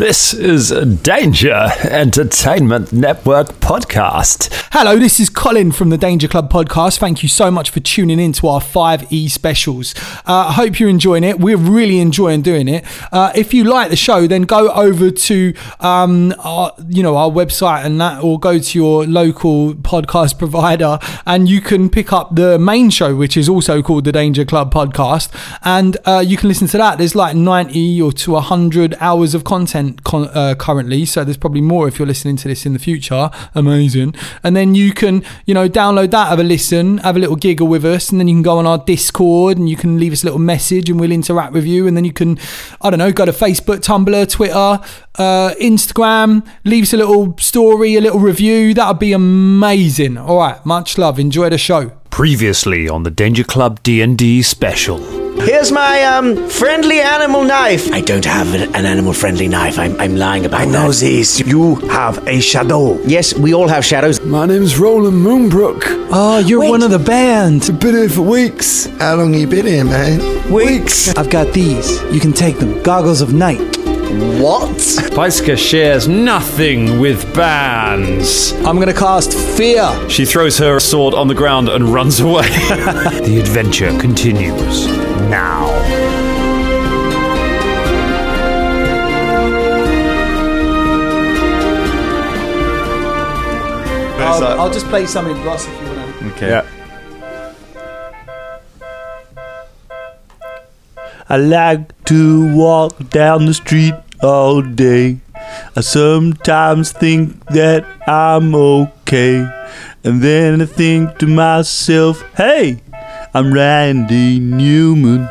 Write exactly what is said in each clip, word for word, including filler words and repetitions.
This is Danger Entertainment Network podcast. Hello, this is Colin from the Danger Club podcast. Thank you so much for tuning in to our five E specials. Uh, I hope you're enjoying it. We're really enjoying doing it. Uh, if you like the show, then go over to um, our, you know, our website and that, or go to your local podcast provider, and you can pick up the main show, which is also called the Danger Club podcast, and uh, you can listen to that. There's like ninety or to one hundred hours of content con- uh, currently, so there's probably more if you're listening to this in the future. Amazing. And then you can, you know, download that, have a listen, have a little giggle with us, and then you can go on our Discord and you can leave us a little message and we'll interact with you. And then you can, I don't know, go to Facebook, Tumblr, Twitter, uh, Instagram, leave us a little story, a little review. That would be amazing. All right, much love. Enjoy the show. Previously on the Danger Club D and D special. Here's my um friendly animal knife. I don't have an, an animal-friendly knife. I'm I'm lying about I that. know this. You have a shadow. Yes, we all have shadows. My name's Roland Moonbrook. Oh, you're Wait. one of the band. I've been here for weeks. How long you been here, man? Weeks. I've got these. You can take them. Goggles of night. What? Pyska shares nothing with bands. I'm going to cast Fear. She throws her sword on the ground and runs away. The adventure continues now. I'll, I'll just play something, Ross, if you want to. Okay. Yeah. I like to walk down the street all day. I sometimes think that I'm okay. And then I think to myself, hey, I'm Randy Newman.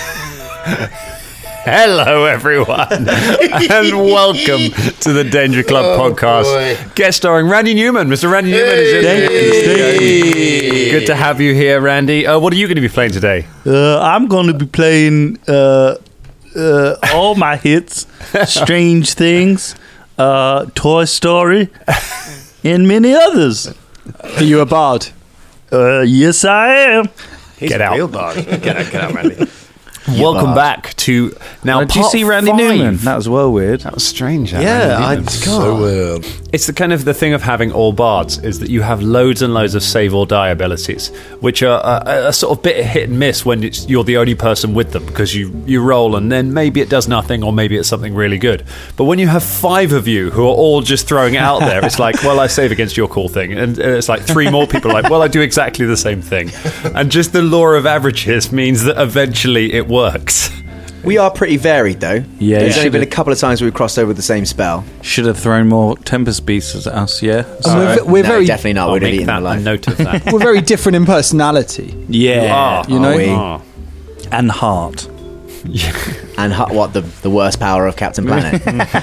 Hello, everyone, and welcome to the Danger Club Oh, podcast. boy. Guest starring Randy Newman. Mister Randy Newman is in Thank here. you, thank you. Good to have you here, Randy. Uh, what are you going to be playing today? Uh, I'm going to be playing uh, uh, all my hits, Strange Things, uh, Toy Story, and many others. Are you a bard? Uh, yes, I am. He's Get a out. real bard. Get out, get out, Randy. Welcome back to now. Did you part see Randy five. Newman? That was well weird. That was strange. that Yeah, Randy I Newman. So weird. It's the kind of the thing of having all bards is that you have loads and loads of save or die abilities, which are a, a sort of bit hit and miss when it's, you're the only person with them, because you, you roll and then maybe it does nothing or maybe it's something really good. But when you have five of you who are all just throwing it out there, it's like, well, I save against your cool thing, and it's like three more people are like, well, I do exactly the same thing, and just the law of averages means that eventually it works. We are pretty varied, though. Yeah, There's you only been a should've- couple of times we've crossed over the same spell. Should have thrown more Tempest Beasts at us, yeah? And we're, we're no, very definitely not. I'll We'd have make eaten that them a alive. note of that. we're very different in personality. Yeah. You know? Are we? Ah. And heart. And hu- what, the, the worst power of Captain Planet?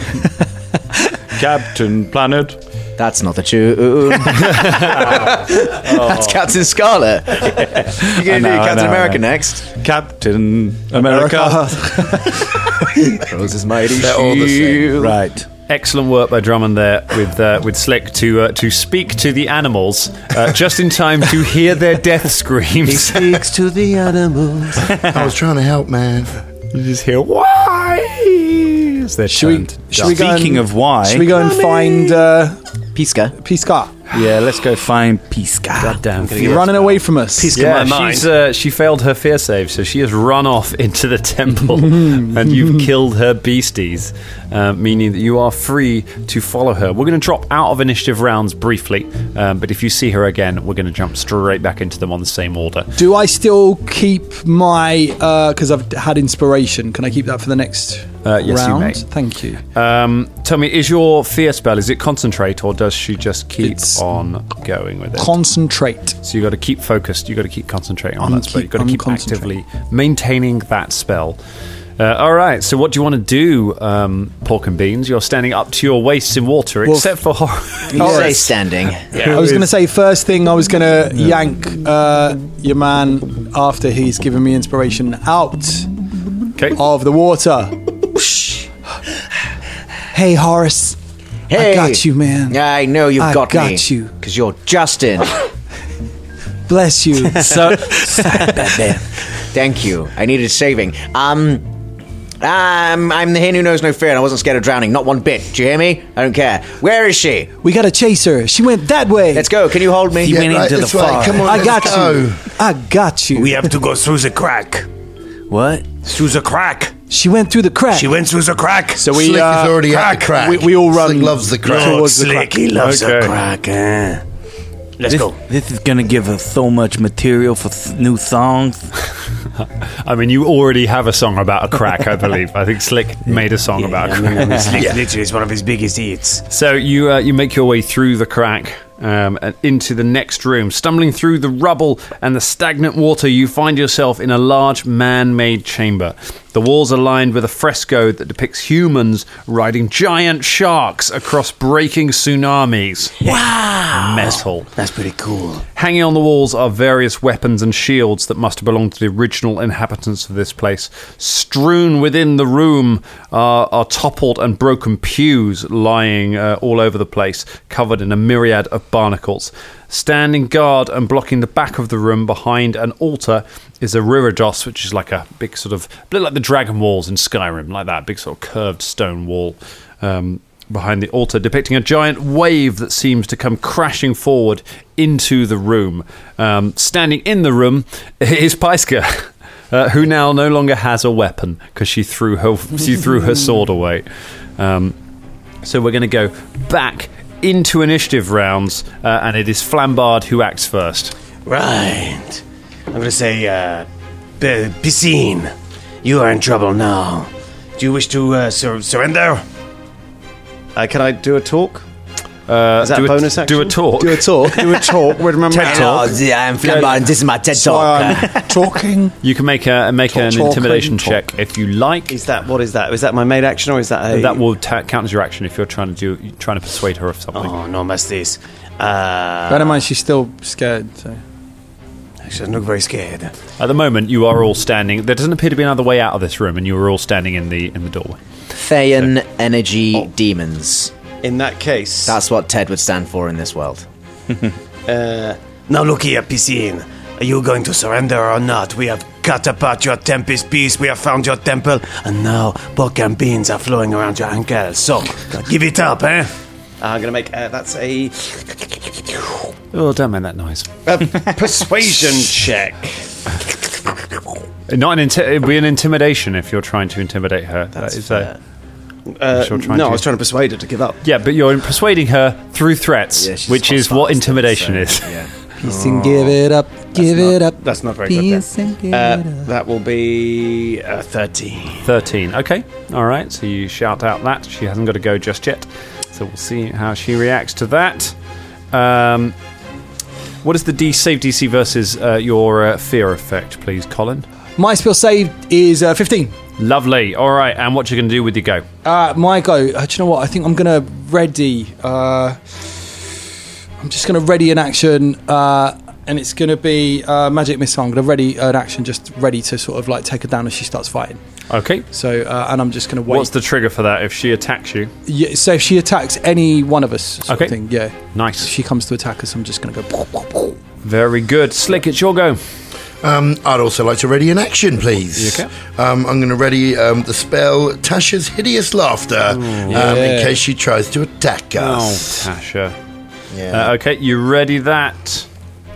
Captain Planet. That's not the tune. That's Captain Scarlet. You're going to do know, I Captain know, America I know. next. Captain America. Rose's mighty They're all the same. shield. Right. Excellent work by Drummond there with uh, with Slick to uh, to speak to the animals uh, just in time to hear their death screams. Speaks to the animals. I was trying to help, man. You just hear why? As they're Should we, turned should we go Speaking and, of why, should we go and find uh, Pisca. Pisca? yeah, let's go find Pisca. Goddamn. You're running away from us. Yeah, she's uh, she failed her fear save, so she has run off into the temple, and you've killed her beasties, uh, meaning that you are free to follow her. We're going to drop out of initiative rounds briefly, um, but if you see her again, we're going to jump straight back into them on the same order. Do I still keep my, because I've had inspiration, can I keep that for the next Uh, yes, you round? may. Thank you. Um, tell me, is your fear spell, is it concentrate, or does she just keep It's on going with it? Concentrate. So you got to keep focused. You got to keep concentrating on I'm that spell. keep- You got to I'm keep concentrating. actively maintaining that spell. Uh, all right. So what do you want to do, um, Pork and Beans? You're standing up to your waists in water, Well, except for horror. You say standing. I was going to say, first thing, I was going to yank uh, your man, after he's given me inspiration, out Okay. of the water. Hey, Horace. Hey. I got you, man. I know you've I got, got me. you. Because you're Justin. Bless you. So, Thank you. I needed saving. Um, Um, I'm the hen who knows no fear, and I wasn't scared of drowning. Not one bit. Do you hear me? I don't care. Where is she? We gotta chase her. She went that way. Let's go. Can you hold me? Yeah, right, this way. Come on, I let's got go. you. I got you. We have to go through the crack. What? Through the crack. She went through the crack. She went through the crack. So we Slick uh, is already at the crack. We, we all run. Slick loves the crack. Oh, towards the Slick, crack. he loves Okay. the crack. Eh? Let's This, go. this is gonna give us so much material for th- new songs. I mean, you already have a song about a crack, I believe. I think Slick made a song about a crack. Slick literally is one of his biggest hits. So you uh, you make your way through the crack um, and into the next room. Stumbling through the rubble and the stagnant water, you find yourself in a large man-made chamber. The walls are lined with a fresco that depicts humans riding giant sharks across breaking tsunamis. Wow! Metal. That's pretty cool. Hanging on the walls are various weapons and shields that must have belonged to the original inhabitants of this place. Strewn within the room are, are toppled and broken pews lying uh, all over the place, covered in a myriad of barnacles. Standing guard and blocking the back of the room behind an altar is a Rirodos, which is like a big sort of, a bit like the dragon walls in Skyrim, like that, big sort of curved stone wall um, behind the altar, depicting a giant wave that seems to come crashing forward into the room. Um, standing in the room is Paiska, uh, who now no longer has a weapon because she threw her she threw her sword away. Um, so we're going to go back into initiative rounds, uh, and it is Flambard who acts first. Right. I'm going to say, uh, P- Piscine, you are in trouble now. Do you wish to uh, sur- surrender? Uh, can I do a talk? Uh, Is that do a bonus a, action? Do a talk. Do a talk. Do a talk with my mouth. Oh, yeah, I'm Flambard, and this is my TED So Talk. I'm talking. You can make a make an Talk, intimidation talk. check if you like. Is that what is that? Is that my main action or is that a? That will ta- count as your action if you're trying to do trying to persuade her of something. Oh, no más this. Uh, Bear in mind, she's still scared. So. she doesn't look very scared. At the moment, you are all standing. There doesn't appear to be another way out of this room, and you are all standing in the in the doorway. Thayan energy demons. In that case, That's what TED would stand for in this world. uh, Now look here, Piscine. Are you going to surrender or not? We have cut apart your Tempest piece, we have found your temple, and now pork and beans are flowing around your ankles. So, give it up, eh? I'm going to make uh, that's a, Oh, don't make that noise. a persuasion check. Not an inti- it'd be an intimidation if you're trying to intimidate her. That's that is fair. a, Uh, You're trying no, to- I was trying to persuade her to give up. yeah, but you're persuading her through threats, Yeah, she's which is hostile what still, intimidation so, is. Yeah. Peace and give it up. Give not- it up. That's not very good. Peace Then. and give Uh, it up. that will be uh, thirteen. thirteen. Okay, all right. So you shout out that she hasn't got to go just yet. So we'll see how she reacts to that. Um, what is the D save D C versus uh, your uh, fear effect, please, Colin? My spell saved is uh, fifteen. Lovely. All right, and what you going to do with your go? Uh, my go. Uh, do you know what? I think I'm going to ready. Uh, I'm just going to ready an action, uh, and it's going to be uh, magic missile. I'm going to ready an action, just ready to sort of like take her down as she starts fighting. Okay. So, uh, and I'm just going to wait. What's the trigger for that if she attacks you? Yeah, so if she attacks any one of us, sort Okay. of thing, yeah. Nice. If she comes to attack us, I'm just going to go. Very good. Slick, it's your go. Um, I'd also like to ready an action, please. You okay? Um, I'm going to ready um, the spell Tasha's Hideous Laughter um, in case she tries to attack Oh, us. Tasha. Yeah. Uh, okay, you ready that?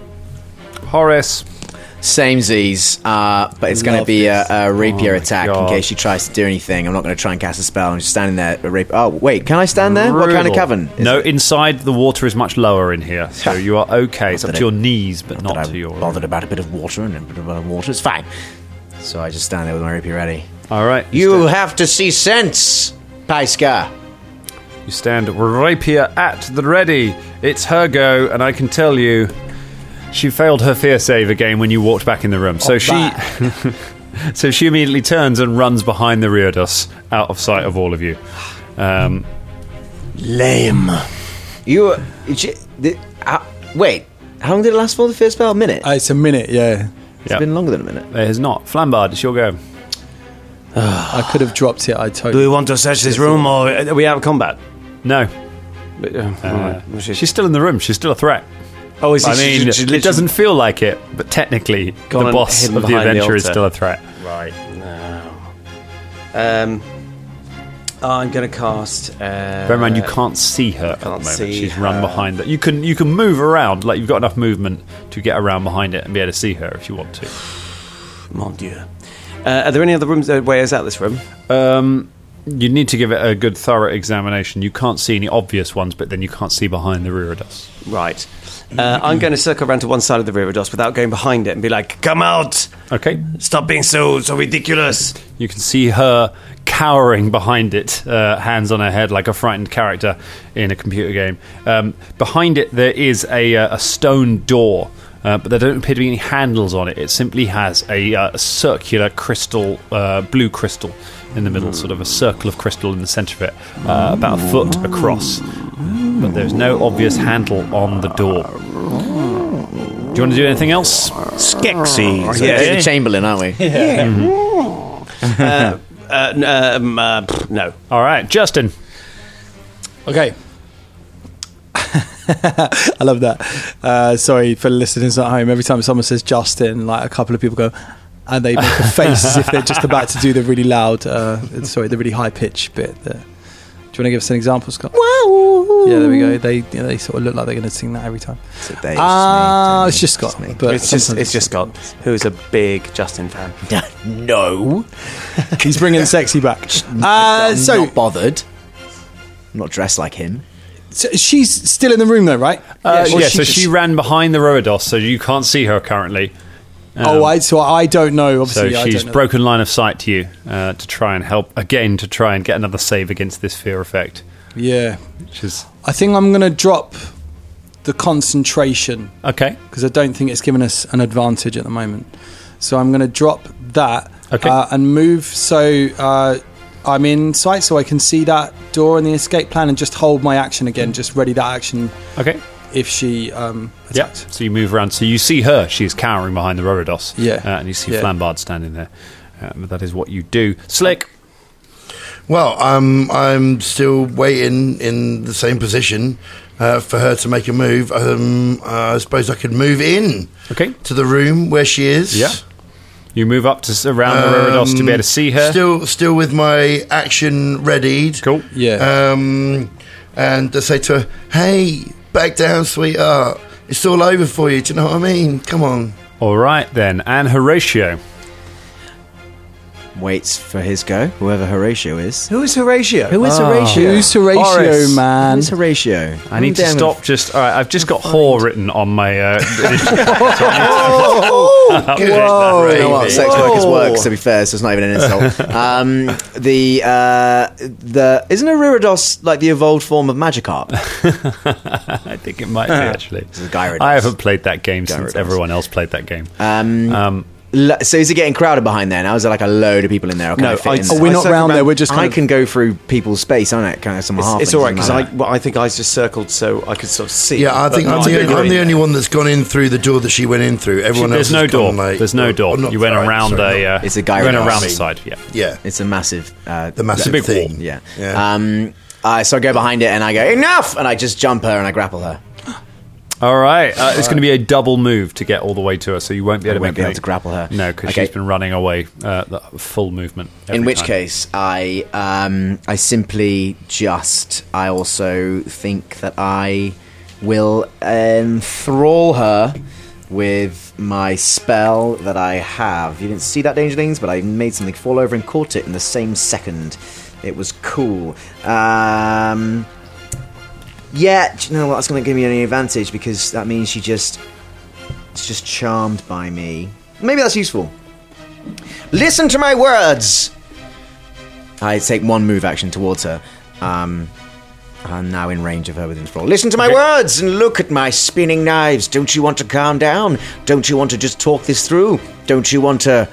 Horace. Samesies, uh, but it's going to be a, a rapier Oh my attack God. in case she tries to do anything. I'm not going to try and cast a spell. I'm just standing there. A rapier. Oh, wait, can I stand there? What kind of Brutal. cavern? is No, it? inside the water is much lower in here, so you are okay. It's up to your knees, but Not not that to I'm your. bothered about a bit of water and a bit of uh, water. It's fine. So I just stand there with my rapier ready. All right, You have to see sense, Paiska. You stand rapier at the ready. It's her go, and I can tell you, she failed her fear save again when you walked back in the room. So she, so she immediately turns and runs behind the Riordos, out of sight of all of you. Um, Lame. You. She, the, uh, wait, how long did it last for? The first spell? A minute? Uh, it's a minute, yeah. It's Yep. been longer than a minute. it is not Flambard. It's your go. I could have dropped it. I Do totally. we want to search this room or Are we out of combat? No, But, uh, uh, alright. Well, she's still in the room. She's still a threat. oh, is I she- mean, she- she it literally- doesn't feel like it, but technically, Gone the and boss hidden of the behind the adventure is altar. still a threat. Right. No. Um, I'm going to cast. Uh, Bear in mind, you can't see her at the can't moment. see She's her. run behind that. You can you can move around, like you've got enough movement to get around behind it and be able to see her if you want to. Mon Dieu. Uh, are there any other rooms, uh, ways out this room? Um, you need to give it a good, thorough examination. You can't see any obvious ones, but then you can't see behind the Reredos. Right. Uh, I'm going to circle around to one side of the Reredos without going behind it and be like, "Come out! Okay. Stop being so so ridiculous." You can see her cowering behind it, uh, hands on her head like a frightened character in a computer game. Um, behind it, there is a, uh, a stone door. Uh, but there don't appear to be any handles on it. It simply has a, uh, a circular crystal, uh, blue crystal in the middle, sort of a circle of crystal in the centre of it, uh, about a foot across. But there's no obvious handle on the door. Do you want to do anything else? Skeksis. So yeah, the Chamberlain, aren't we? Yeah. Mm-hmm. uh, uh, n- um, uh, pff, no. All right, Justin. Okay. I love that. Uh, sorry for listeners at home. Every time someone says Justin, like a couple of people go, and they make a face as if they're just about to do the really loud, uh, sorry, the really high pitch bit. There. Do you want to give us an example, Scott? Wow. Yeah, there we go. They, you know, they sort of look like they're going to sing that every time. So they, Ah, uh, it's just Scott. me. But It's just sometimes- it's just Scott, who's a big Justin fan. no. he's bringing sexy back. Uh, I'm so, not bothered. I'm not dressed like him. so she's still in the room, though, right? Uh, Or yeah, so just- she ran behind the Reredos, so you can't see her currently. Um, oh, I, so I don't know. So Obviously, I she's don't know. broken line of sight to you uh, to try and help, again, to try and get another save against this fear effect. Yeah, Which is... I think I'm going to drop the concentration Okay. because I don't think it's given us an advantage at the moment. So I'm going to drop that Okay. uh, and move so uh, I'm in sight so I can see that door and the escape plan and just hold my action again, just ready that action Okay. if she um, Yeah. attacks. So you move around. So you see her. She's cowering behind the Reredos. Yeah. Uh, and you see Yeah. Flambard standing there. Uh, but that is what you do. Slick. Well, um, I'm still waiting in the same position uh, for her to make a move. Um, uh, I suppose I could move in Okay. to the room where she is. Yeah. You move up to s- around the Reredos to be able to see her. Still, still with my action readied. Cool. Yeah. Um, and I say to her, "Hey, back down, sweetheart. It's all over for you. Do you know what I mean? Come on." All right, then. And Horatio. Waits for his go, whoever Horatio is. Who is Horatio? Who is Ah. Horatio? Who's Horatio, Horace. man? Who's Horatio? I need to I'm stop just... All right, I've just got whore written on my... Uh, Good. Whoa! You know what? Gravy. Sex workers works. To be fair, so it's not even an insult. um, the uh, the isn't a Reredos like the evolved form of Magikarp? I think it might be, actually. It's a Gyarados. I haven't played that game since Gyarados. everyone else played that game. Um, Um, L- So is it getting crowded behind there now? Is there like a load of people in there? Or can No, I fit I- in oh, there? Oh, we're I not circle round there. around- We're just. I Kind of, can go through people's space, aren't it? Kind of some It's, half. it's all right because I, well, I think I just circled so I could sort of see. Yeah, I but think I'm not the, go only, I'm in the there. only one that's gone in through the door that she went in through. Everyone There's else no has door. gone, like, There's no or- door. or not- You went sorry, around sorry, a... not- Uh, It's a you went Gyarados. around the side, yeah. yeah, It's a massive, uh, the massive big thing. wall. Yeah. Yeah. Um, uh, so I go behind it and I go enough, and I just jump her and I grapple her. All right. Uh, it's going to be a double move to get all the way to her, so you won't be I able to won't make be able any- to grapple her. No, because Okay. she's been running away uh, the full movement. In every which time. case, I um, I simply just I also think that I will enthrall her with my spell that I have. You didn't see that, Dangerlings, but I made something fall over and caught it in the same second. It was cool. Um, yeah, do you know what? That's going to give me any advantage because that means she just it's just charmed by me. Maybe that's useful. Listen to my words! I take one move action towards her. Um, I'm now in range of her with enthrall. Listen to my Okay. words and look at my spinning knives. Don't you want to calm down? Don't you want to just talk this through? Don't you want to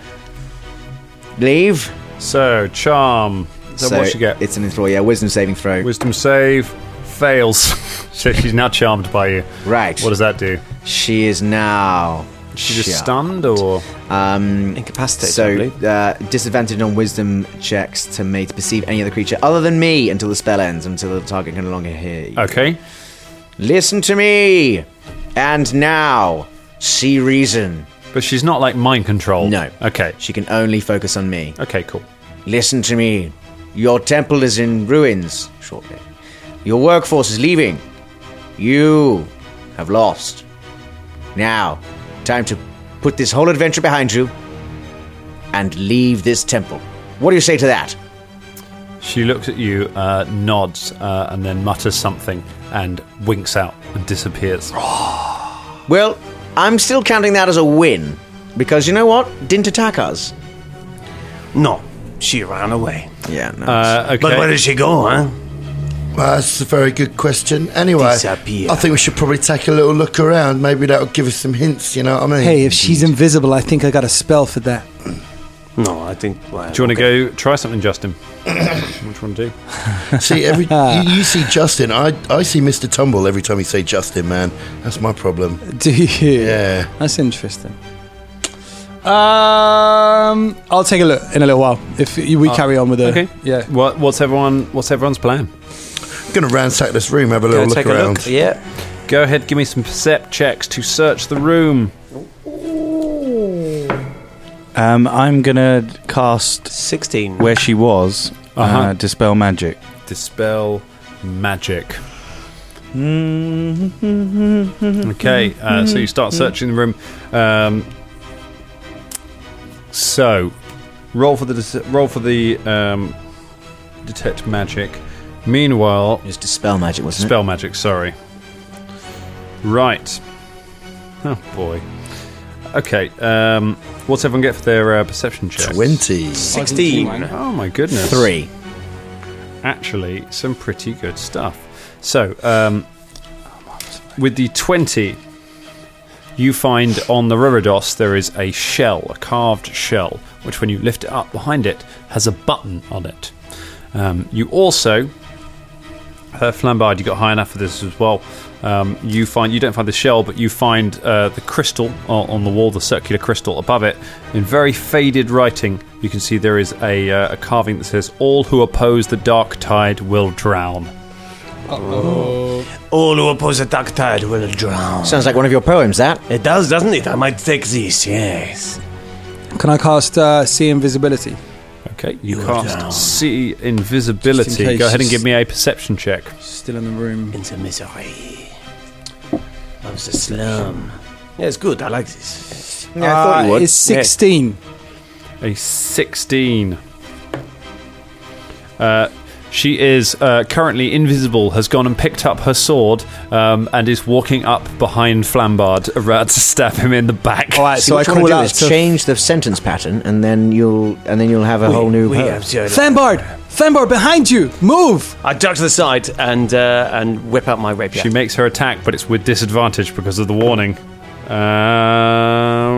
leave? So, charm. Is that what you get? It's an enthrall, yeah. Wisdom saving throw. Wisdom save fails. So she's now charmed by you. Right. What does that do? She is now... Is she just charmed. stunned, or...? Um, Incapacitated, I So, believe. uh, disadvantage on wisdom checks to me to perceive any other creature other than me until the spell ends, until the target can no longer hear you. Okay. Listen to me! And now, see reason. But she's not, like, mind controlled. No. Okay. She can only focus on me. Okay, cool. listen to me. Your temple is in ruins shortly. Your workforce is leaving. You have lost. Now, time to put this whole adventure behind you and leave this temple. What do you say to that? She looks at you, uh, nods, uh, and then mutters something and winks out and disappears. Well, I'm still counting that as a win, because you know what? Didn't attack us. No, she ran away. Yeah, no. Uh, okay. But where did she go, huh? Well, that's a very good question. Anyway, Disappear. I think we should probably take a little look around. Maybe that'll give us some hints, you know what I mean? Hey, if she's invisible, I think I got a spell for that. No, I think... Well, Do you want okay. to go try something, Justin? What do you want to do? See, every you, you see Justin. I, I see Mister Tumble every time you say Justin, man. That's my problem. Do you? Yeah. That's interesting. Um, I'll take a look in a little while if we carry on with it. Okay. Yeah. What, what's everyone? What's everyone's plan? I'm going to ransack this room, have a little Go look take around. a look. Yeah. Go ahead, give me some percept checks to search the room. Um, I'm gonna cast sixteen. where she was. Uh-huh. Uh, dispel magic. Dispel magic. Okay, uh, so you start searching the room. Um, so, roll for the dis- roll for the um, detect magic. Meanwhile, It was dispel magic, wasn't spell magic. Sorry. Right. Oh boy. Okay. Um, what's everyone get for their uh, perception check? Twenty. sixteen. Oh my goodness. it? Three. Actually, some pretty good stuff. So, um, with the twenty, you find on the Riverdos there is a shell, a carved shell, which when you lift it up behind it has a button on it. Um, you also, uh, Flambard, you got high enough for this as well. Um, you find you don't find the shell, but you find uh, the crystal on, on the wall, the circular crystal above it. In very faded writing, you can see there is a, uh, a carving that says, "All who oppose the dark tide will drown." All who oppose the dark tide will drown. Sounds like one of your poems, that. It does, doesn't it? I might take this, yes. Can I cast uh, See Invisibility? Okay, you You're cast down. see Just in invisibility. case Go ahead and she's- give me a perception check. Still in the room. Into misery. Of the slum. Yeah, it's good. I like this. Yeah, I thought you Uh, would. It's sixteen. A sixteen. Uh, she is uh, currently invisible, has gone and picked up her sword, um, and is walking up behind Flambard, about to stab him in the back. All right, See, so I what you wanna call do out is to change the sentence pattern, and then you'll and then you'll have a whole new we poem. have to- Flambard! Flambard, behind you! Move! I duck to the side and uh, and whip out my rapier. She makes her attack, but it's with disadvantage because of the warning. Uh,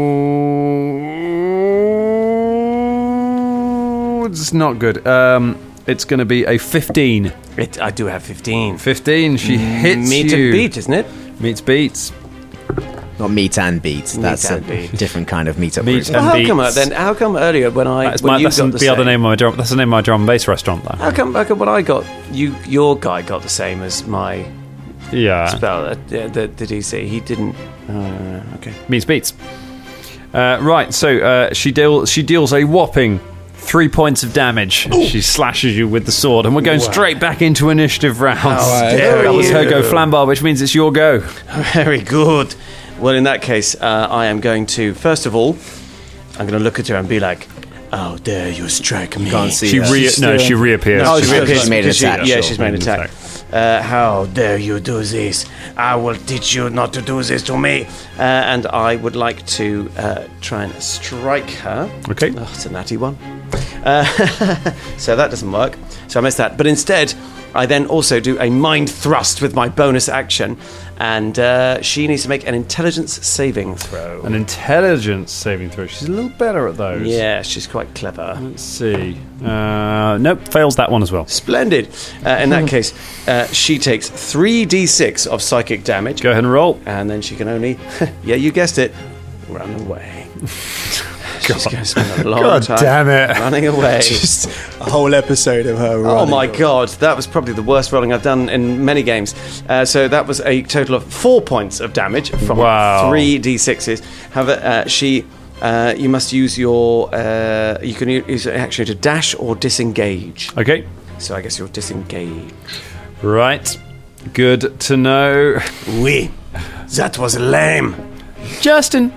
ooh, it's not good. Um, it's going to be a fifteen. It, I do have fifteen. fifteen. She hits Meet you. and beat, isn't it? Meets beats. Not meat and beat. That's and a beat. different kind of meat up Meat group. and Well, how come uh, beats. then? How come earlier when I That's, when my, you that's got the, the, other same- name of my drum. That's the name of my drum and bass restaurant, though. How come? How come when I got you, your guy got the same as my Yeah. spell? Uh, the, the, the D C, he didn't. Uh, okay. Meets beats. Uh, right, so uh, she deal she deals a whopping three points of damage. She slashes you with the sword, and we're going straight back into initiative rounds. dare that was her you. go, Flambar, which means it's your go. Very good. Well, in that case, uh, I am going to first of all, I'm going to look at her and be like, "How dare you strike me?" Can't see She her. re- no, she reappears. Oh, She's she reappears. reappears made an because she- attack. Yeah, Sure. she's made an attack. Uh, how dare you do this? I will teach you not to do this to me. Uh, and I would like to uh, try and strike her. Okay. Oh, it's a natty one. Uh, so that doesn't work. So I missed that. But instead, I then also do a mind thrust with my bonus action. And uh, she needs to make an intelligence saving throw. An intelligence saving throw. She's a little better at those. Yeah, she's quite clever. Let's see. Uh, nope, fails that one as well. Splendid. Uh, in that case, uh, she takes three d six of psychic damage. Go ahead and roll. And then she can only, yeah, you guessed it, run away. She's going to spend a long God time damn it. running away. Just a whole episode of her Oh running. my god, that was probably the worst rolling I've done in many games. Uh, so that was a total of four points of damage from Wow. three d sixes. However, uh, she Uh, you must use your. Uh, you can u- use an action to dash or disengage. Okay. So I guess you'll disengage. Right. Good to know. Oui, that was lame. Justin.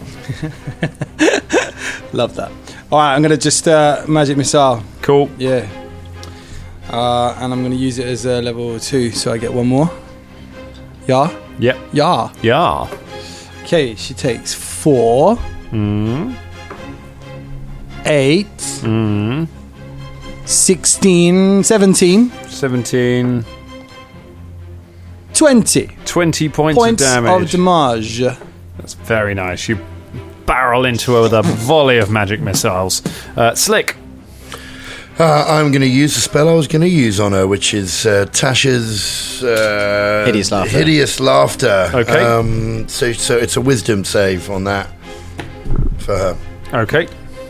Love that. All right, I'm going to just uh, magic missile. Cool. Yeah. Uh, and I'm going to use it as a level two, so I get one more. Yeah? Yep. Yeah. Yeah. Okay, she takes four. Mm. Eight. Mm. Sixteen. Seventeen. Seventeen. Twenty. Twenty points, Points of damage. of damage. That's very nice. You barrel into her with a volley of magic missiles. Uh, Slick. Uh, I'm going to use the spell I was going to use on her, which is uh, Tasha's uh, Hideous laughter. Hideous laughter. Okay. Um, so, so it's a wisdom save on that for her. Okay.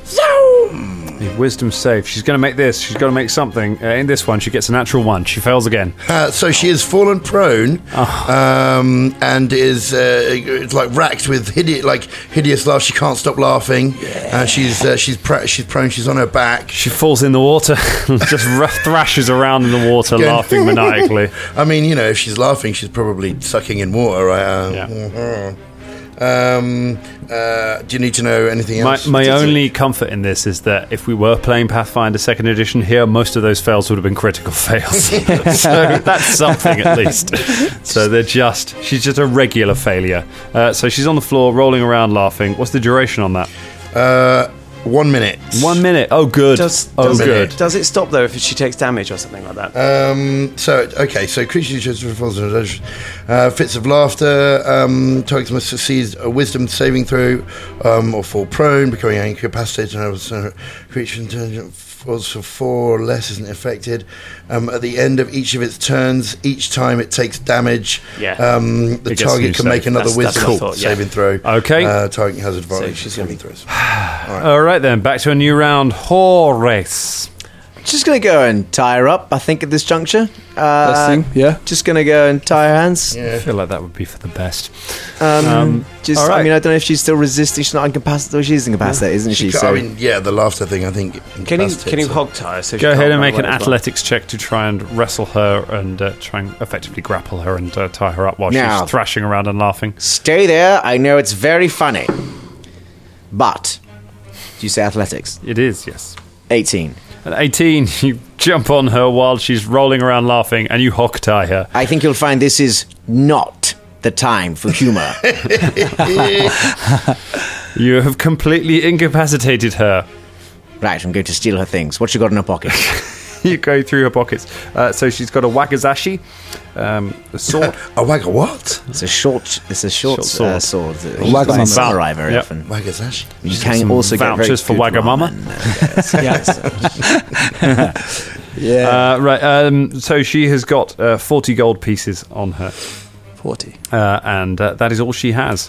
Wisdom save. She's going to make this. She's going to make something. Uh, in this one, she gets a natural one. She fails again. Uh, so she has fallen prone um, and is uh, like racked with hideous, like hideous laugh. She can't stop laughing. Uh, she's uh, she's pr- she's prone. She's on her back. She falls in the water, just r- thrashes around in the water, Again. laughing maniacally. I mean, you know, if she's laughing, she's probably sucking in water, right? Um, Yeah. Um, uh, do you need to know anything My, else? my only comfort in this is that if we were playing Pathfinder second edition here, most of those fails would have been critical fails. So that's something at least. So they're just, she's just a regular failure. Uh, so she's on the floor, rolling around, laughing. What's the duration on that? Uh, one minute. One minute. Oh, good. Does, oh, does good. It, does it stop though if she takes damage or something like that? Um, so okay, so creatures just uh, fits of laughter. Um, targets must succeed a wisdom saving throw um, or fall prone, becoming incapacitated. And uh, creature intelligent falls for four or less isn't affected. Um, at the end of each of its turns, each time it takes damage, Yeah. um, the It gets a target new can save. make another That's- that's wisdom what I thought, yeah. saving throw. Okay. Uh, target has advantage. she's saving gonna be- throws. All right, then. Back to a new round. Horace. Just gonna go and tie her up. I think at this juncture. Uh, Best thing, yeah. Just gonna go and tie her hands. I Yeah. feel like that would be for the best. Um, Um, just, all right. I mean, I don't know if she's still resisting. She's not incapacitated. Well, she is incapacitated, isn't she? She ca- So I mean, yeah, the laughter thing. I think. Can you incapacitates can you her. hog tie her? So she Go can't ahead and run make an away as well? athletics check to try and wrestle her and uh, try and effectively grapple her and uh, tie her up while Now- she's thrashing around and laughing. stay there. I know it's very funny, but do you say athletics? It is, yes. eighteen. At eighteen, you jump on her while she's rolling around laughing and you hog tie her. I think you'll find this is not the time for humor. You have completely incapacitated her. Right, I'm going to steal her things. What she got in her pocket? You go through her pockets. Uh, so she's got a wakizashi, um, a sword. A wag a what? It's a short. It's a short, Short uh, sword. sword. Uh, used by Wagamama. samurai very Yep. often. Wagazashi. You Some can also get very vouchers for good Wagamama. ramen, I guess. Yeah. Uh, right, um, so she has got uh, forty gold pieces on her, forty. uh, and uh, that is all she has.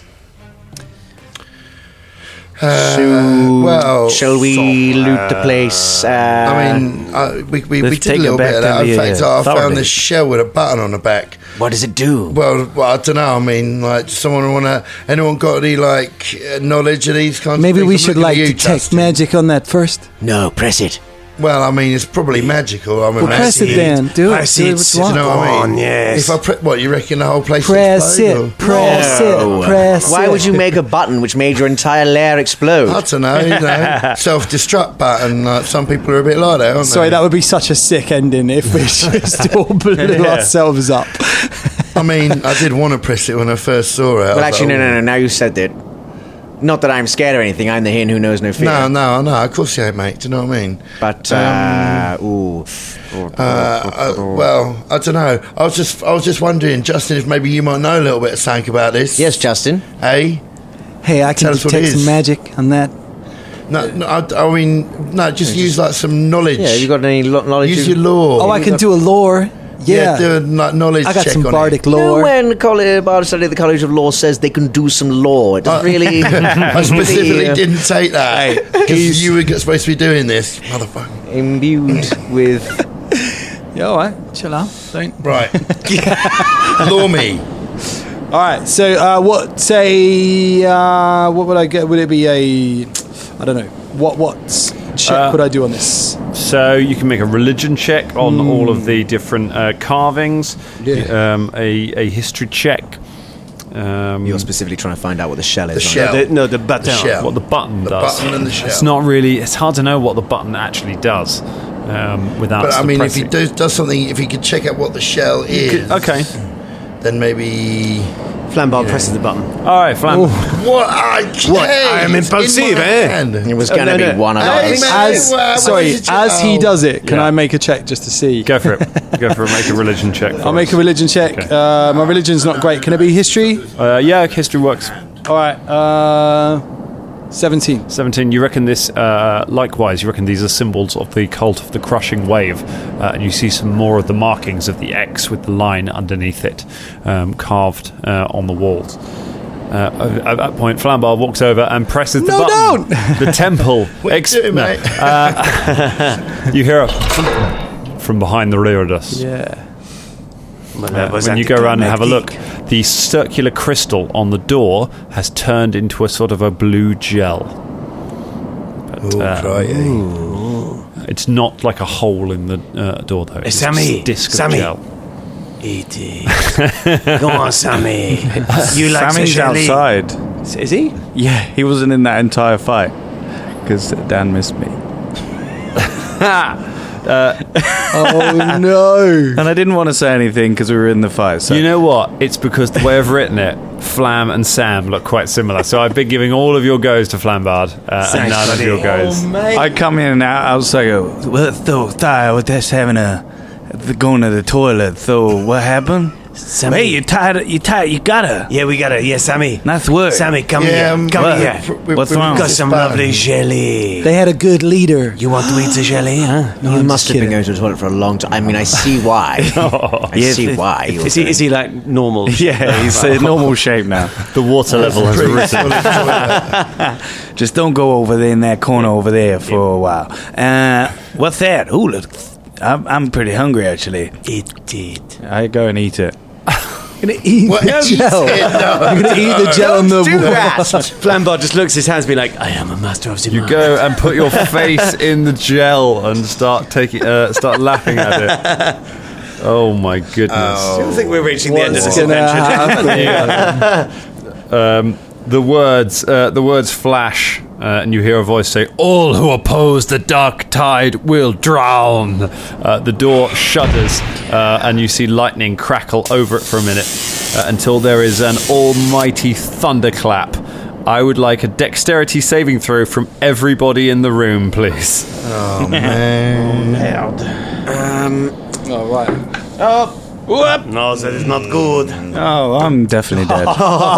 Uh, well, Shall we loot the place? Uh, I mean, uh, we, we, we Let's did take a it little back bit of to that. In the, fact, uh, I found Thornley. this shell with a button on the back. what does it do? Well, well I don't know. I mean, like, does someone want to? Anyone got any like uh, knowledge of these kinds? Maybe of things? we I'm should looking at like you, detect Justin. magic on that first. No, press it. Well, I mean, it's probably magical. I'm Well, press it imagining. then. Do it. Press Do it. what Do you you want. know what I mean? on, yes. If I pre- what you reckon the whole place? Press will it. explode, or- Press No. it. Press Why it. would you make a button which made your entire lair I explode? don't know. You know self-destruct button. Like some people are a bit like that, aren't Sorry, they? that would be such a sick ending if we just all blew ourselves up. I mean, I did want to press it when I first saw it. I Well, was actually, like, no, oh. no, no. Now you said it. Not that I'm scared or anything. I'm the hen who knows no fear. No, no, no. Of course you ain't, mate. Do you know what I mean? But uh, ooh. Uh, uh, well, I don't know. I was just, I was just wondering, Justin, if maybe you might know a little bit of something about this. Yes, Justin. Hey, Hey, I can Tell us what it detect some is. magic on that. no, no I, I mean, no. Just use like some knowledge. Yeah, have you got any lo- knowledge? use of- your lore. Oh, I can do a lore. Yeah. do a like, knowledge I got check some on bardic it. You know lore. when the college, Bard study at the College of Law says they can do some law, it doesn't really. I specifically uh, didn't take that because you were supposed to be doing this, motherfucker. imbued with. Yeah, all right. Chill out. Don't. Right, lore me. All All right. So, uh, what say? Uh, what would I get? Would it be a? I don't know. What what check Uh, would I do on this? So you can make a religion check on all of the different uh, carvings. Yeah. Um, a a history check. Um, You're specifically trying to find out what the shell is. The aren't shell. The, no, the button. The shell. what the button The does. button and the shell. It's not really. It's hard to know what the button actually does um, without. But I sort of mean, if he pressing. does, does something, if he could check out what the shell is, Okay. then maybe. Flambard presses the button. All right, Flam. What? I, What? I am it's in impulsive, my eh? hand. It was Uh, going to no, be no. one of Hey, those. man. As Well, what sorry, is it? as he Oh. does it, can Yeah. I make a check just to see? Go for it. Go for it. Make a religion check. For I'll make a us. religion check. Okay. Uh, my religion's not great. Can it be history? Uh, yeah, history works. All right. Uh, Seventeen. seventeen. You reckon this? Uh, likewise, you reckon these are symbols of the cult of the crushing wave, uh, and you see some more of the markings of the X with the line underneath it, um, carved uh, on the walls. Uh, at that point, Flambard walks over and presses the No, button. don't! The temple. What are you doing, no. mate? Uh, you hear a from behind the rear of us. Yeah. Uh, when you go around and have a look, the circular crystal on the door has turned into a sort of a blue gel. But, Oh, uh, crikey. it's not like a hole in the uh, door, though. It's Sammy, just a disc of Sammy. gel. Eat it. Go on, Sammy. You like Sammy's Seychelles? outside. Is he? Yeah, he wasn't in that entire fight because Dan missed me. Oh no! And I didn't want to say anything because we were in the fight. So You know what? It's because the way I've written it, Flam and Sam look quite similar. So I've been giving all of your goes to Flambard uh, and none of your goes. I come in and out. I was like, oh, well, so, I was just having a going to the toilet. So what happened? Sammy. Hey, you tired? You tired? You gotta. Yeah, we gotta. Yeah, Sammy. Nice work. Sammy, come Yeah, here. um, Come what? here. F- we- What's we- wrong? Got some Bad. lovely jelly. They had a good leader. You want to eat the jelly, huh? You I'm must just have been kidding. going to the toilet for a long time. I mean, I see why. I Yes, see it- why. you were Is he, doing- is he like normal? Yeah, he's in normal shape now. The water level has risen. Just don't go over there in that corner over there for a while. Uh, what's that? Ooh, look, I'm, I'm pretty hungry actually. Eat it. I go and eat it. You're gonna eat What the else you gel. said? No. You're gonna eat the gel on the Do wall. that. Flambard just looks at his hands, be like, "I am a master of You Zimmer." go and put your face in the gel and start taking, uh, start laughing at it. Oh my goodness! I don't think we're reaching the end of What's this gonna adventure. happen? Um, the words, uh, the words flash, uh, and you hear a voice say, "All who oppose the dark tide will drown." Uh, the door shudders, uh, and you see lightning crackle over it for a minute uh, until there is an almighty thunderclap. I would like a dexterity saving throw from everybody in the room, please. Oh, man. Oh right. Oh, whoop. No, that is not good. Oh, I'm definitely dead.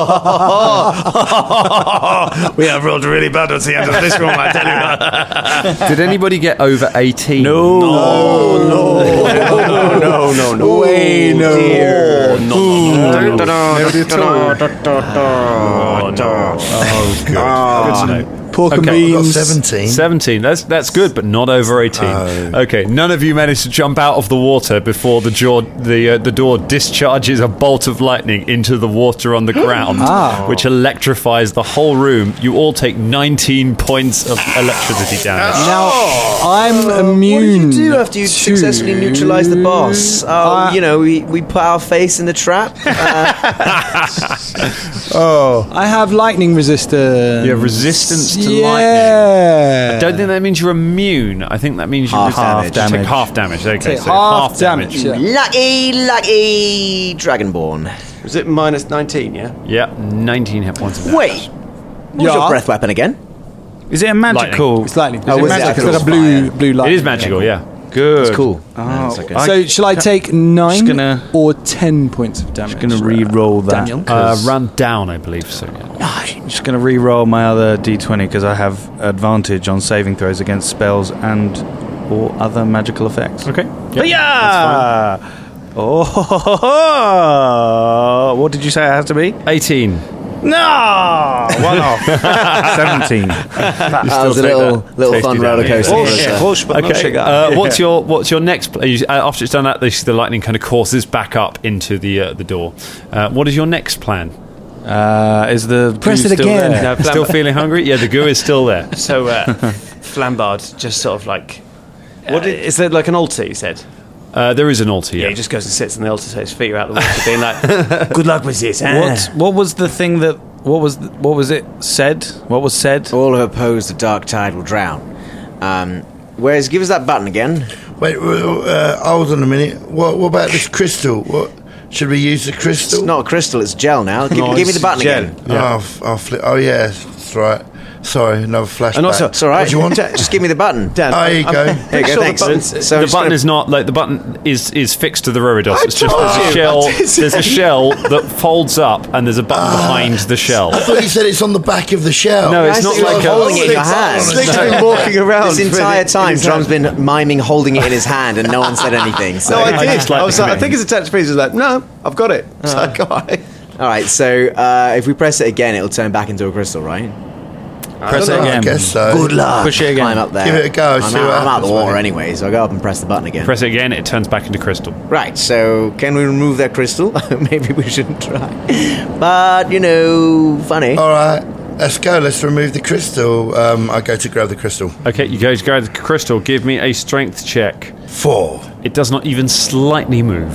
We have rolled really bad at the end of this room, I tell you. Did anybody get over eighteen? No. No, no, no, no, no. Way no. Dear. No, no, no. Oh, no. Oh, good. Good to know. Pork and Okay. I've got beans. seventeen. seventeen. That's that's good, but not over eighteen. Oh. Okay, none of you managed to jump out of the water before the jaw, the uh, the door discharges a bolt of lightning into the water on the ground, Ah. which electrifies the whole room. You all take nineteen points of electricity damage. Now I'm immune. What did you do after you to- successfully neutralised the boss? Oh, Uh, you know, we, we put our face in the trap. Oh, I have lightning resistance. You have resistance to lightning. yeah. I don't think that means you're immune. I think that means you Half resist- damage. you take half damage. Okay, Take so half half, damage. damage. Yeah. Lucky, lucky Dragonborn. Was it minus nineteen, yeah? Yeah, nineteen hit points of damage. Wait, what was Yeah. your breath weapon again? Is it a magical? It's lightning. Oh, it's is it? magic. I thought It's it like a was blue, fire. blue light. It is magical, yeah. Good. It's cool. Oh, it's okay. I- So shall I take nine gonna- or ten points of damage? I'm gonna re-roll that. Daniel? Uh, 'cause run down, I believe. So yeah. I'm just gonna re-roll my other d twenty because I have advantage on saving throws against spells and or other magical effects. Okay. Yep. Yeah. Oh, what did you say it has to be? eighteen. No! One off. seventeen. That was a little, little fun roller coaster. Okay. Uh, what's your What's your next? Pl- you, uh, after it's done that, the lightning kind of courses back up into the uh, the door. Uh, what is your next plan? Uh, is the Press goo it still again. there? No, Flam- Still feeling hungry? Yeah, the goo is still there. So, uh, Flambard just sort of like. What did, is there like an altar, you said? Uh, there is an altar. Yeah, Yeah. he just goes and sits on the altar, so his feet are out the water, being like, good luck with this. eh?" What What was the thing that? What was the, What was it said? What was said? All who oppose the dark tide will drown. Um, whereas, give us that button again. Wait, uh, hold on a minute. What, what about this crystal? What should we use the crystal? It's not a crystal, it's gel now. Give, No, give me it's the button gel. again. Oh, I'll, f- I'll flip. Oh yeah, that's right. Sorry, another flashback. And also- It's all right. What do you want? Just give me the button. Dan, Oh, here you I'm- go. I'm Here you pretty go, sure thanks. the button's- So I'm the just button gonna- is not like the button is is fixed to the Roridos. I It's just told there's a you. shell. I did say. There's a shell that folds up, and there's a button behind the shell. I thought you said it's on the back of the shell. No, it's I not see you like a- holding it in your hand. Slick's been walking around This with entire it in time, his Drum's hand. been miming holding it in his hand, and no one said anything. So. No, I I did. just like I was the like, I command. think it's attached to pieces. Like, no, I've got it. It's like, all right. All right, so uh, if we press it again, it'll turn back into a crystal, right? Press it I again. guess so. Good luck. Push it again. Climb up there. Give it a go, I'm, see out, what I'm out of the happens, water mate. anyway, so I go up and press the button again. Press it again, it turns back into crystal. Right, so can we remove that crystal? Maybe we shouldn't try. But, you know, funny. All right, let's go. Let's remove the crystal. Um, I go to grab the crystal. Okay, you guys grab the crystal. Give me a strength check. Four. It does not even slightly move.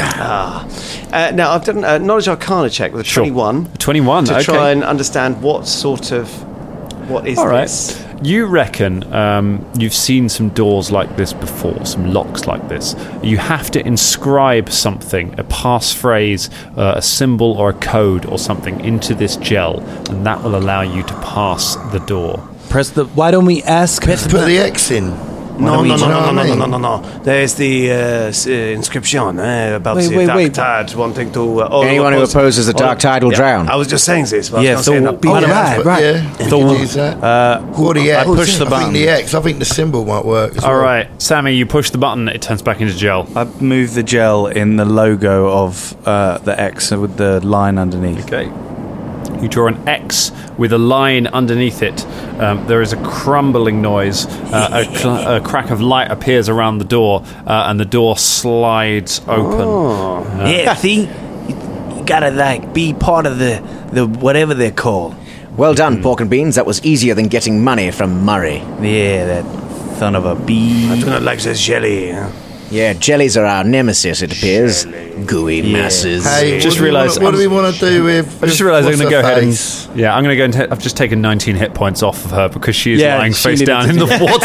Uh, now, I've done a knowledge arcana check with a Sure. twenty-one twenty-one. to okay. try and understand what sort of. What is All right. this? You reckon um, you've seen some doors like this before, some locks like this. You have to inscribe something, a passphrase, uh, a symbol or a code or something into this gel, and that will allow you to pass the door. Press the. Why don't we ask? Put the X in. No, do no, we- no, do you know no, what no, I no, mean? no, no, no, no. There's the uh, s- uh, inscription uh, about Wait, the wait, dark wait. tide wanting to. Uh, all Anyone who oppose- opposes the dark tide will Yeah, drown. I was just saying this. But Yeah, I was so- gonna say that. Oh, Yeah, right, but right. Yeah, you The- can use that. Uh, Or the X. I push the I button. think the X. I think the symbol might work. As All well. right, Sammy, you push the button, it turns back into gel. I move the gel in the logo of uh, the X with the line underneath. Okay. You draw an X with a line underneath it. Um, there is a crumbling noise. Uh, a, cl- a crack of light appears around the door, uh, and the door slides open. Yeah, see? You gotta, like, be part of the, the whatever they're called. Well done, pork and beans. That was easier than getting money from Murray. Yeah, that son of a bee. I do not like this jelly. huh? Yeah, jellies are our nemesis, it appears. Gooey masses. Hey, Just what do we realised wanna- What do we I'm- want to do with? I just with realised I'm what's going to go her ahead face? and yeah, I'm going to go and ta- I've just taken nineteen hit points off of her because she is Yeah, lying she face needed down to in do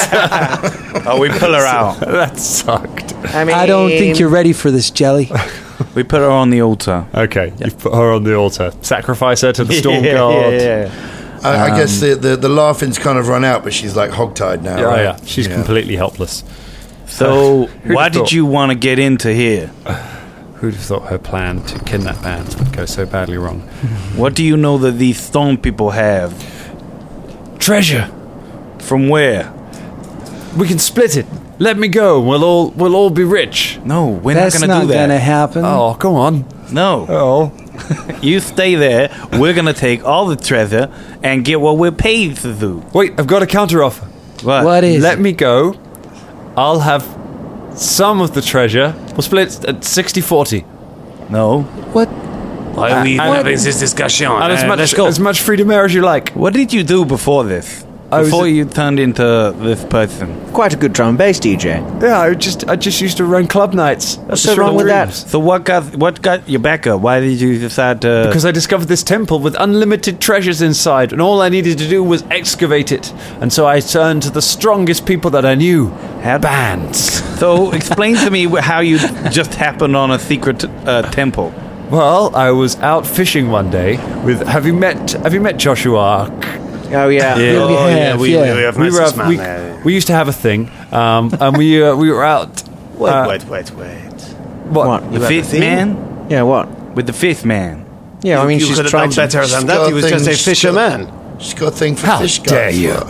the water. Oh, we pull her out. That sucked. I mean, I don't think you're ready for this, Jelly. We put her on the altar. Okay, you've put her on the altar. Sacrifice her to the storm yeah, god. yeah, yeah. I, I guess the, the the laughing's kind of run out, but she's like hogtied now. Yeah, right? yeah. She's completely helpless. So, who'd why have did thought? you want to get into here? Who'd have thought her plan to kidnap Anne would go so badly wrong? What do you know that these stone people have? Treasure. From where? We can split it. Let me go. We'll all we'll all be rich. No, we're That's not going to not do that. going to happen. Oh, come on. No. Oh. You stay there. We're going to take all the treasure and get what we're paid to do. Wait, I've got a counteroffer. What? What is Let it? me go. I'll have some of the treasure. We'll split it at sixty forty. No. What? Why are we even Uh, having this discussion? And as Uh, much let's go. as much freedom air as you like. What did you do before this? I was Before a- you turned into this person? Quite a good drum and bass D J. Yeah, I just I just used to run club nights. What's so wrong with that? So what got what got you back up? Why did you decide to? Because I discovered this temple with unlimited treasures inside, and all I needed to do was excavate it. And so I turned to the strongest people that I knew. Bands. So explain to me wh- how you just happened on a secret uh, temple. Well, I was out fishing one day with. Have you met? Have you met Joshua? Oh, yeah. Yeah, we Oh, yeah, have, we, yeah. we have We met were this out- man we, there. we used to have a thing, um, and we uh, we were out. Wait, uh, wait, wait, wait. What? What? The have a fifth theme? man Yeah, what? with the fifth man. Yeah, I mean, you she's could have tried done to... better She's than got that. He was just a things- she's got- fisherman. She's got a thing for How fish dare guys. you.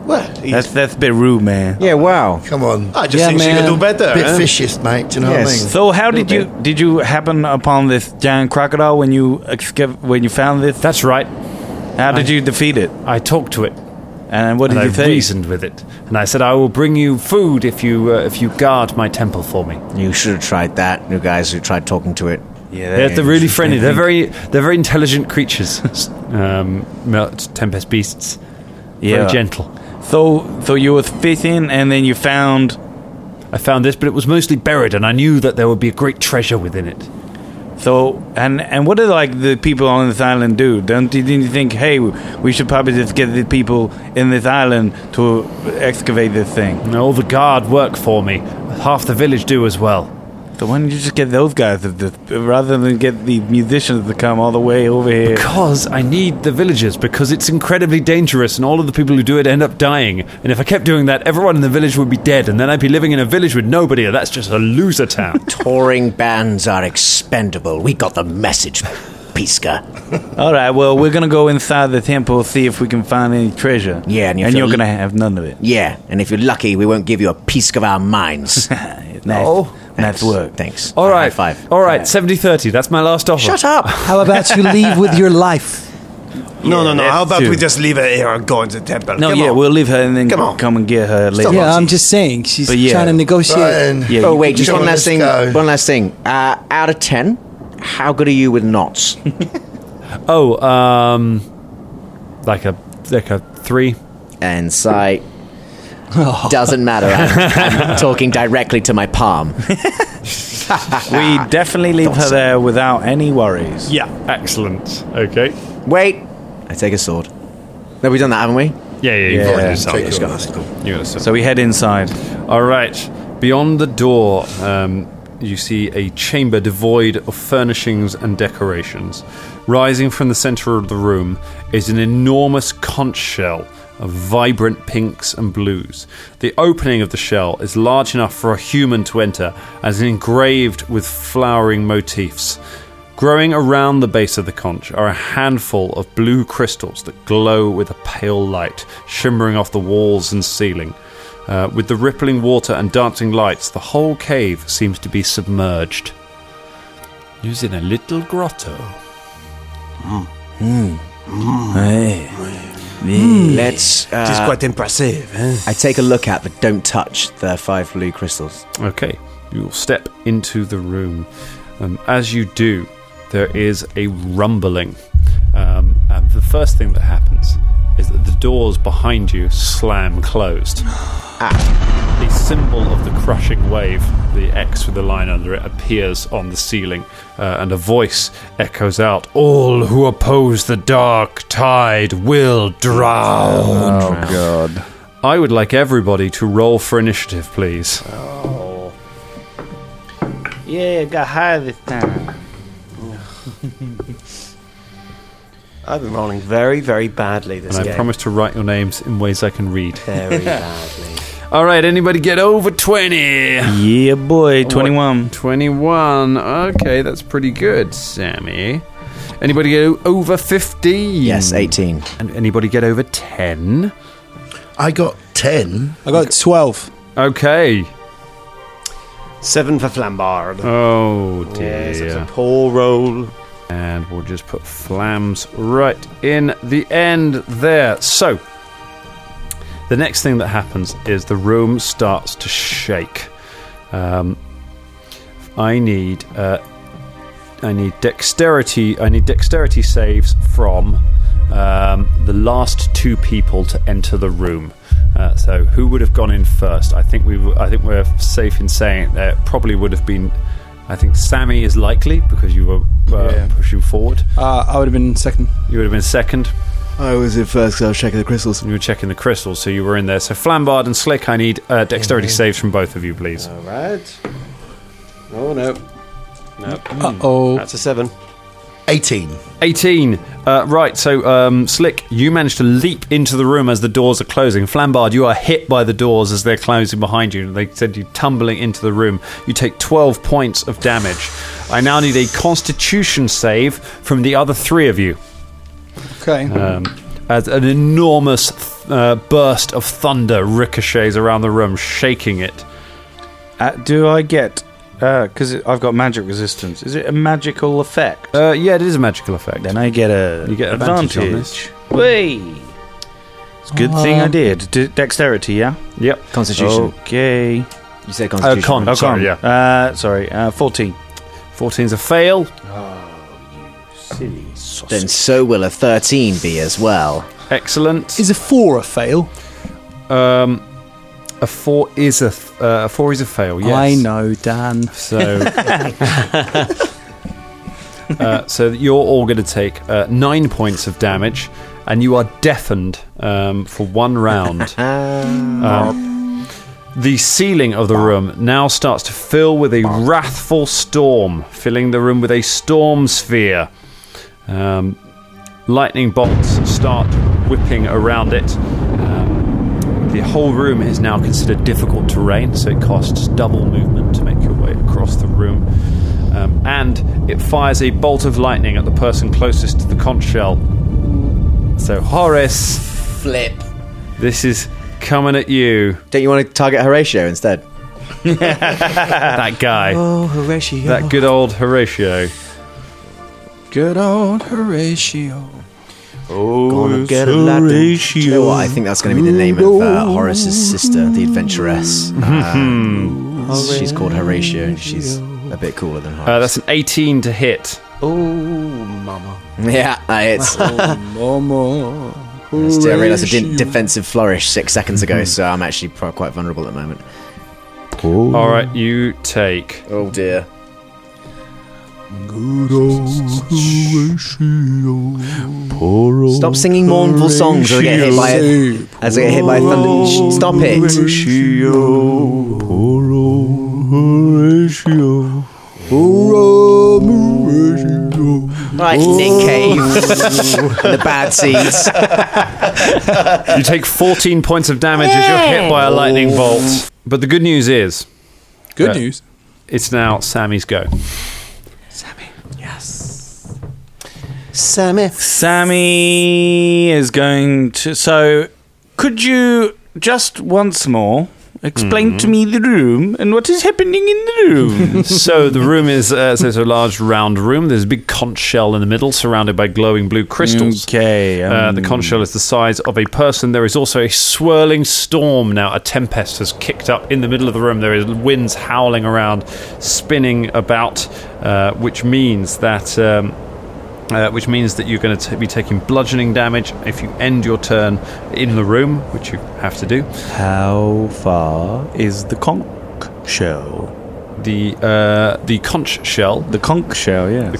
Well, he's, That's that's a bit rude, man. Yeah, wow. Come on. I just Yeah, think she man. could do better. Bit huh? fishiest, mate. Do you know Yes. what I mean? So how did you did you happen upon this giant crocodile when you excav- when you found this? That's right. How did you defeat it? I talked to it. And what did and you I say? reasoned with it, and I said, "I will bring you food if you uh, if you guard my temple for me." You should have tried that, you guys who tried talking to it. Yeah, They're, they're really friendly. They're think- very they're very intelligent creatures. um, mel- tempest beasts. yeah. Very gentle. So so you were fishing and then you found. I found this, but it was mostly buried, and I knew that there would be a great treasure within it. So and and what do like the people on this island do? Don't you, didn't you think, hey, we should probably just get the people in this island to excavate this thing? And all the guard work for me. Half the village do as well. So why don't you just get those guys to, to, rather than get the musicians to come all the way over here? Because I need the villagers, because it's incredibly dangerous, and all of the people who do it end up dying. And if I kept doing that, everyone in the village would be dead, and then I'd be living in a village with nobody, and that's just a loser town. Touring bands are expendable. We got the message, Piska. All right, well, we're gonna go inside the temple see if we can find any treasure. Yeah, and if and you're you're l- gonna have none of it. Yeah, and if you're lucky, we won't give you a piece of our minds. Nice, No. nice work. Thanks. All right. High five. All right, seventy thirty. That's my last offer. Shut up. How about you leave with your life? No, no, no. How about too. we just leave her here and go into the temple? No, Come yeah, on. we'll leave her and then Come on. come and get her later. Yeah, I'm just saying. She's But yeah. trying to negotiate. Brian. Yeah, Oh you- wait, just Come one on, last let's thing. go. One last thing. Uh, out of ten, how good are you with knots? Oh, um, like a like a three. And sight. Doesn't matter. I'm, I'm talking directly to my palm. we definitely leave her there without any worries. Yeah, excellent. Okay. Wait. I take a sword. No, we've done that, haven't we? Yeah, yeah, you've Yeah. already Take decided. your last call. You got to So we head inside. All right. Beyond the door, um, you see a chamber devoid of furnishings and decorations. Rising from the center of the room is an enormous conch shell of vibrant pinks and blues. The opening of the shell is large enough for a human to enter, as engraved with flowering motifs. Growing around the base of the conch are a handful of blue crystals that glow with a pale light, shimmering off the walls and ceiling. Uh, with the rippling water and dancing lights, the whole cave seems to be submerged. Using a little grotto. Hey. Let's. Uh, Which is quite impressive. Eh? I take a look at, but don't touch the five blue crystals. Okay, you will step into the room. Um, as you do, there is a rumbling. Um, and the first thing that happens is that the doors behind you slam closed. Ah. A symbol of the crushing wave, the X with the line under it, appears on the ceiling, uh, and a voice echoes out, "All who oppose the dark tide will drown." Oh, God. I would like everybody to roll for initiative, please. Yeah, got high this time. I've been rolling very, very badly this And I game. promise to write your names in ways I can read. Very badly. All right, anybody get over twenty? Yeah, boy, twenty-one. twenty-one. Okay, that's pretty good, Sammy. Anybody get o- over fifteen? Yes, eighteen. And anybody get over ten? I got ten. I got twelve. Okay. Seven for Flambard. Oh, dear. Yes, that's a poor roll. And we'll just put Flams right in the end there. So, the next thing that happens is the room starts to shake. Um, I need, uh, I need dexterity. I need dexterity saves from um, the last two people to enter the room. Uh, so, who would have gone in first? I think we. W- I think we're safe in saying that it probably would have been. I think Sammy is likely because you were uh, Yeah. pushing forward. Uh, I would have been second. You would have been second. I was in first because I was checking the crystals. You were checking the crystals, so you were in there. So Flambard and Slick, I need uh, dexterity saves from both of you, please. All right. Oh, no. No. Uh oh. That's a seven. eighteen. eighteen. Uh, right, so um, Slick, you managed to leap into the room as the doors are closing. Flambard, you are hit by the doors as they're closing behind you. They send you tumbling into the room. You take twelve points of damage. I now need a constitution save from the other three of you. Okay. Um, as an enormous uh, burst of thunder ricochets around the room, shaking it. Uh, do I get... Because uh, I've got magic resistance. Is it a magical effect? Uh, yeah, it is a magical effect. Then I get a You get advantage on this. Whey! It's a good Uh, thing I did. D- dexterity, yeah? Yep. Constitution. Okay. You said Uh, Constitution. con, right? sorry, yeah. Uh, sorry, uh, fourteen. fourteen's a fail. Silly Then so will a thirteen be as well. Excellent. Is a four a fail? Um, a four is a th- uh, a four is a fail. Yes. I know, Dan. So, uh, so you're all going to take uh, nine points of damage, and you are deafened um, for one round. Um, the ceiling of the room now starts to fill with a wrathful storm, filling the room with a storm sphere. Um, lightning bolts start whipping around it. Um, the whole room is now considered difficult terrain, so it costs double movement to make your way across the room. Um, and it fires a bolt of lightning at the person closest to the conch shell. So, Horace, Flip. this is coming at you. Don't you want to target Horatio instead? That guy. Oh, Horatio. That good old Horatio. Good old Horatio. Oh, Gonna get a lap. Do you know what? I think that's going to be the name of uh, Horace's sister, the adventuress. Uh, she's called Horatio, and she's a bit cooler than Horace. Uh, that's an eighteen to hit. Oh, mama. Yeah, uh, it's. Mama. I still realised I didn't defensive flourish six seconds ago, so I'm actually pro- quite vulnerable at the moment. All right, you take. Oh dear. Good old Horatio. Poor old Stop singing mournful songs or I get hit by a, as I get hit by a thunder. Sh- Stop it. Horatio. Poor old Horatio. Right, Nick Cave. The bad seeds. You take fourteen points of damage as you're hit by a lightning bolt. But the good news is, Good Uh, news. it's now Sammy's go. Sammy. Sammy is going to. So, could you just once more explain to me the room and what is happening in the room? So the room is uh, so it's a large round room. There's a big conch shell in the middle, surrounded by glowing blue crystals. Okay. Um, Uh, the conch shell is the size of a person. There is also a swirling storm now. A tempest has kicked up in the middle of the room. There is winds howling around, spinning about, uh, which means that um, uh, which means that you're going to be taking bludgeoning damage if you end your turn in the room, which you have to do. How far is the conch shell? The uh, the conch shell. The conch shell, yeah.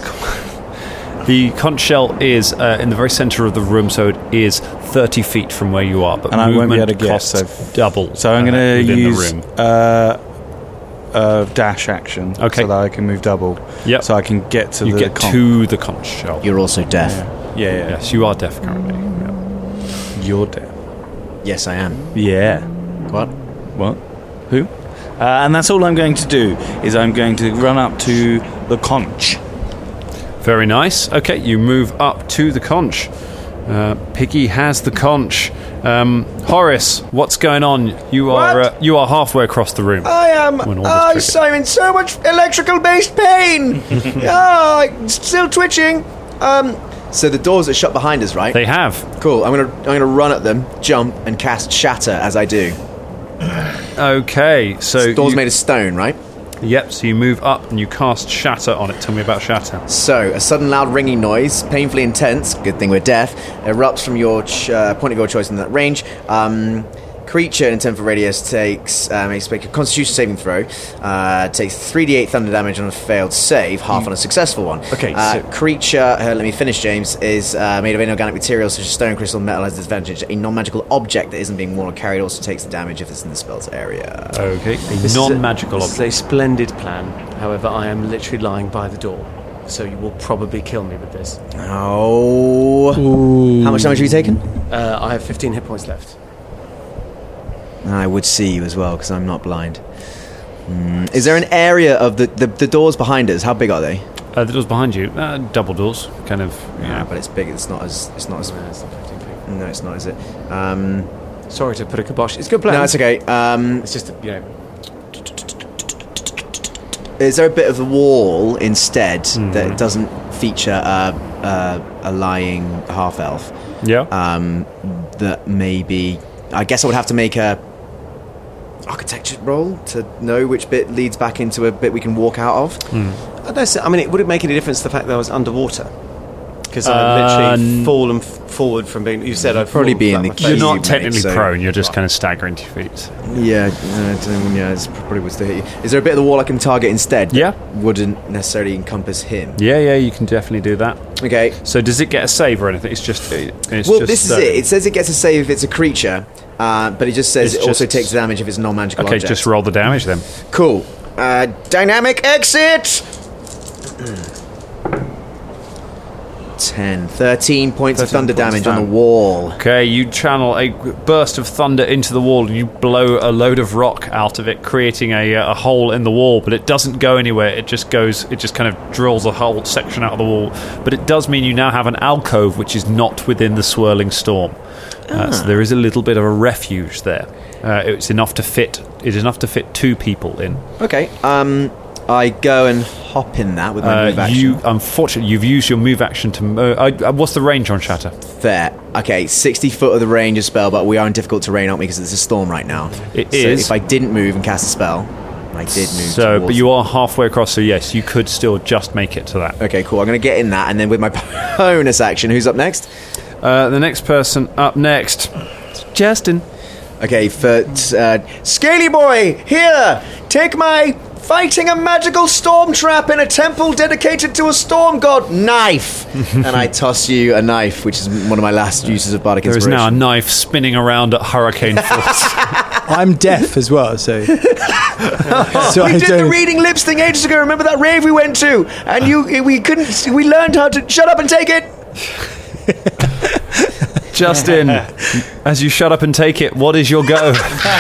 The conch shell is uh, in the very centre of the room, so it is thirty feet from where you are. But And I won't be able to movement get, costs so- double. So I'm uh, going to within use the room. uh, a dash action, Okay. so that I can move double. Yep. So I can get to You the get conch. to the conch shell. You're also deaf. Yeah, yeah. Yes, you are deaf currently. Yeah. You're deaf. Yes, I am. Yeah. What? What? Who? Uh, and that's all I'm going to do, is I'm going to run up to the conch. Very nice. Okay, you move up to the conch. Uh, Piggy has the conch. Um, Horace, what's going on? You are What? uh, you are halfway across the room. I am. When all Oh, this so I'm in so much electrical based pain. Ah, I'm still twitching. Um, So the doors are shut behind us, right? They have. Cool. I'm gonna I'm gonna run at them, jump, and cast Shatter as I do. Okay, so The door's you, made of stone, right? yep. So you move up and you cast Shatter on it. Tell me about Shatter. So, a sudden loud ringing noise, painfully intense, good thing we're deaf, erupts from your ch- uh, point of your choice in that range. Um, creature in a ten foot radius takes, um, makes make a constitution saving throw, uh, takes three d eight thunder damage on a failed save, half on a successful one. Okay, Uh, so- creature, uh, let me finish, James, is uh, made of inorganic materials such as stone, crystal, metal, has disadvantage. A non magical object that isn't being worn or carried also takes the damage if it's in the spell's area. Okay, a This is a- non-magical This object. is a splendid plan. However, I am literally lying by the door, so you will probably kill me with this. Oh. How much damage have you taken? Uh, I have fifteen hit points left. I would see you as well because I'm not blind. Mm. Is there an area of the, the the doors behind us? How big are they? Uh, the doors behind you, uh, double doors, kind of. Yeah, but it's big. It's not as it's not as. Uh, it's not fifteen feet. No, it's not, is it? Um, Sorry to put a kibosh. It's a good plan. no, it's okay. Um, It's just, you know... is there a bit of the wall instead Mm-hmm. that doesn't feature a, a, a lying half elf? Yeah. Um, that maybe I guess I would have to make a architecture roll to know which bit leads back into a bit we can walk out of. Mm. I, don't say, I mean, it would it make any difference the fact that I was underwater? Because Uh, I've literally n- fallen f- forward from being... You said I'd Probably fallen be in flat the on my queue. You're face. not mate, technically so- prone. You're just kind of staggering to your feet. Yeah, uh, don't- yeah, it's probably was to hit you. Is there a bit of the wall I can target instead? that Yeah. wouldn't necessarily encompass him. Yeah, yeah, you can definitely do that. Okay. So does it get a save or anything? It's just. It's Well, just this is stone. it. It says it gets a save if it's a creature, uh, but it just says It's it also just- takes damage if it's a non-magical Okay, object. just roll the damage then. Cool. Uh, dynamic exit! ten, thirteen points of thirteen thunder points damage down. on the wall. Okay, you channel a burst of thunder into the wall and you blow a load of rock out of it, creating a, a hole in the wall, but it doesn't go anywhere. It just goes, it just kind of drills a whole section out of the wall. But it does mean you now have an alcove which is not within the swirling storm. Uh, so there is a little bit of a refuge there. Uh, it's enough to fit, it is enough to fit two people in. Okay, um, I go and hop in that with my Uh, move action. you, unfortunately, you've used your move action to. Mo- uh, uh, what's the range on Shatter? Fair. Okay, sixty foot of the range of spell, but we are in difficult terrain, aren't we? Because it's a storm right now. It so is. if I didn't move and cast a spell, I did move So, towards but you are halfway across, so yes, you could still just make it to that. Okay, cool. I'm going to get in that, and then with my bonus action, who's up next? Uh, the next person up next, Justin. Okay, for uh, Scaly Boy, here, take my fighting a magical storm trap in a temple dedicated to a storm god knife, and I toss you a knife, which is one of my last uses of bardic There is inspiration. now a knife spinning around at hurricane force. I'm deaf as well, so. so we I did the don't- reading lips thing ages ago. Remember that rave we went to, and you we couldn't. We learned how to shut up and take it. Justin, as you shut up and take it, what is your go?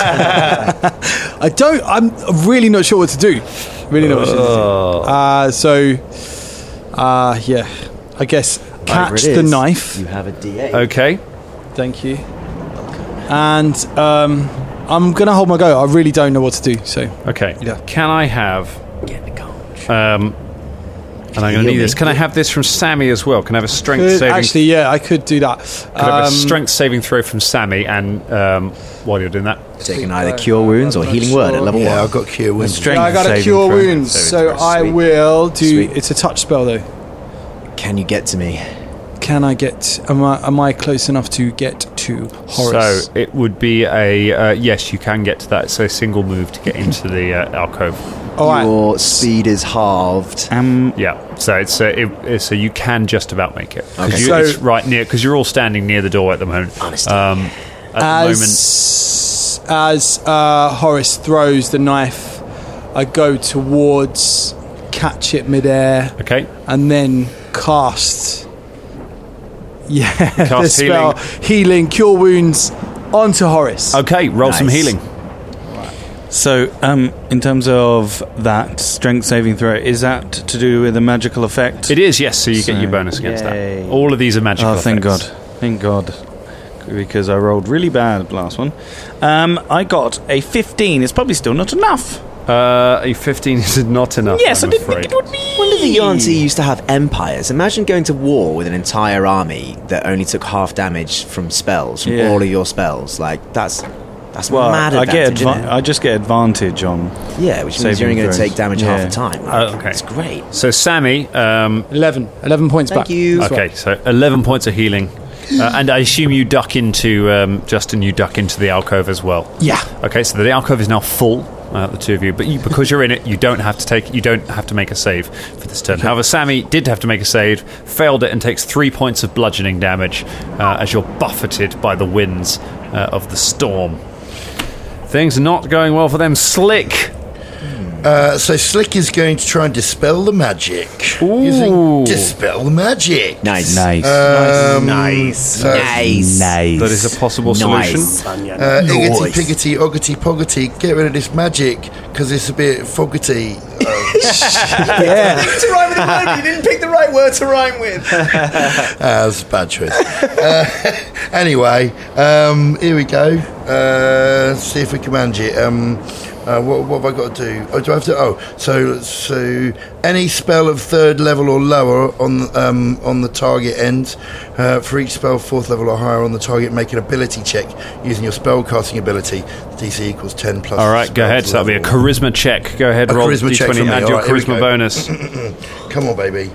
I don't. I'm really not sure what to do. Really not sure what to do. Uh, so, uh, yeah. I guess catch Whatever it the is, knife. You have a D eight. Okay. Thank you. And um, I'm gonna hold my go. I really don't know what to do. So Okay. Yeah. Can I have. Get the coach. Um, and I'm going to Heal need this. me. Can I have this from Sammy as well? Can I have a strength could, saving? actually, yeah, I could do that. Could I have a Um, strength saving throw from Sammy? And um, while you're doing that, Taking either cure wounds or healing word at level Yeah, one. I've got cure wounds. Strength Yeah, I got a saving cure throw. wounds, Saving so throw, I sweet. will do. Sweet. It's a touch spell though. Can you get to me? Can I get? Am I, am I close enough to get to Horace? so it would be a uh, yes. You can get to that. So a single move to get into the uh, alcove. All right. Your speed is halved. Um, Yeah, so it's uh, it, it's- so you can just about make it because Okay. you, So- it's right near because you're all standing near the door at the moment. Honesty. Um, at the moment, As as uh, Horace throws the knife, I go towards, catch it midair, okay. and then cast. Yeah, the Cast spell healing. cure wounds onto Horace. Okay, roll some Nice. healing. So, um, in terms of that strength saving throw, is that to do with a magical effect? It is yes. So you get So- your bonus against Yay. that. All of these are magical. Oh, thank God. effects. Thank God. Because I rolled really bad last one. Um, I got a fifteen. It's probably still not enough. Uh, a fifteen is not enough. Yes, I'm I didn't afraid. think it would be. When did the Yuan-Ti used to have empires? Imagine going to war with an entire army that only took half damage from spells, from Yeah. all of your spells. Like, that's that's Well, mad I get advantage, adva- isn't I just get advantage on. it? Yeah, which means saving you're only going to throws. take damage Yeah. half the time. Like, Oh, okay. It's great. So Sammy, um, eleven. eleven points Thank back. you. okay, so eleven points of healing, uh, and I assume you duck into um, Justin. You duck into the alcove as well. Yeah. Okay, so the alcove is now full. Uh, the two of you, but you, because you're in it, you don't have to take. You don't have to make a save for this turn. However, Sammy did have to make a save, failed it, and takes three points of bludgeoning damage uh, as you're buffeted by the winds uh, of the storm. Things are not going well for them. Slick. Uh, so Slick is going to try and dispel the magic. Using dispel the magic. Nice. Nice. Um, Nice. so- Nice. nice. That is a possible solution. Nice. Uh, Iggity, piggity, oggity, poggity, get rid of this magic because it's a bit foggity. Uh, Yeah. to rhyme with a word, but you didn't pick the right word to rhyme with. Uh, that's a bad choice. Uh, anyway, um, here we go. Uh, let's see if we can manage it. Um, uh, what, what have I got to do? Oh, do I have to? Oh, so so any spell of third level or lower on um, on the target ends. Uh, for each spell fourth level or higher on the target, make an ability check using your spell casting ability. The D C equals ten plus. All right, go ahead. So that'll be a charisma check. Go ahead, A roll charisma D check twenty from me. and All your right, here we charisma go. bonus. Come on, baby.